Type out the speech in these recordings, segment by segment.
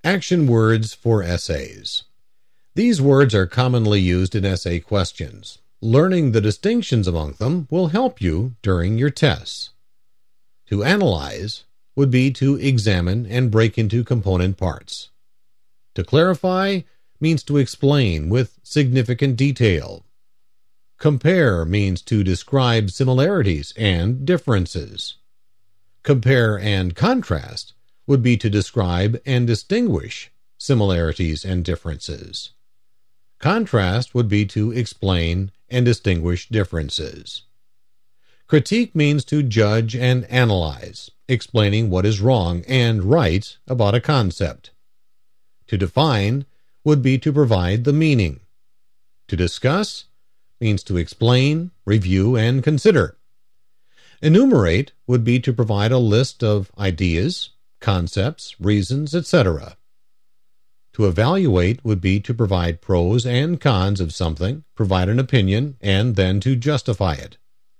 Action words for essays. These words are commonly used in essay questions. Learning the distinctions among them will help you during your tests. To analyze would be to examine and break into component parts. To clarify means to explain with significant detail. Compare means to describe similarities and differences. Compare and contrast would be to describe and distinguish similarities and differences. Contrast would be to explain and distinguish differences. Critique means to judge and analyze, explaining what is wrong and right about a concept. To define would be to provide the meaning. To discuss means to explain, review, and consider. Enumerate would be to provide a list of ideas, concepts, reasons, etc. To evaluate would be to provide pros and cons of something, provide an opinion, and then to justify it.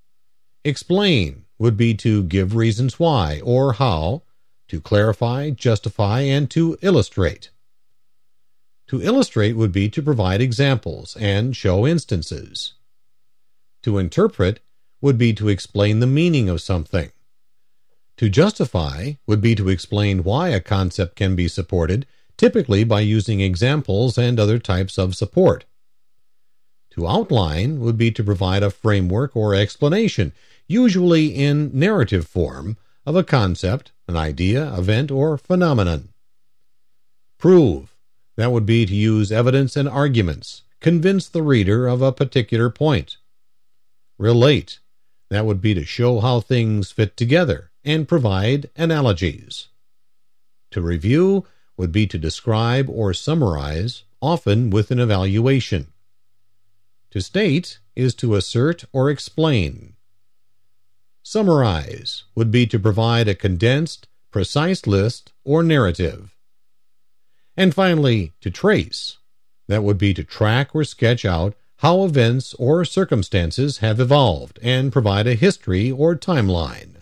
Explain would be to give reasons why or how, to clarify, justify, and to illustrate. To illustrate would be to provide examples and show instances. To interpret would be to explain the meaning of something. To justify would be to explain why a concept can be supported, typically by using examples and other types of support. To outline would be to provide a framework or explanation, usually in narrative form, of a concept, an idea, event, or phenomenon. Prove, that would be to use evidence and arguments, convince the reader of a particular point. Relate, that would be to show how things fit together and provide analogies. To review would be to describe or summarize, often with an evaluation. To state is to assert or explain. Summarize would be to provide a condensed, precise list or narrative. And finally, to trace, that would be to track or sketch out how events or circumstances have evolved and provide a history or timeline.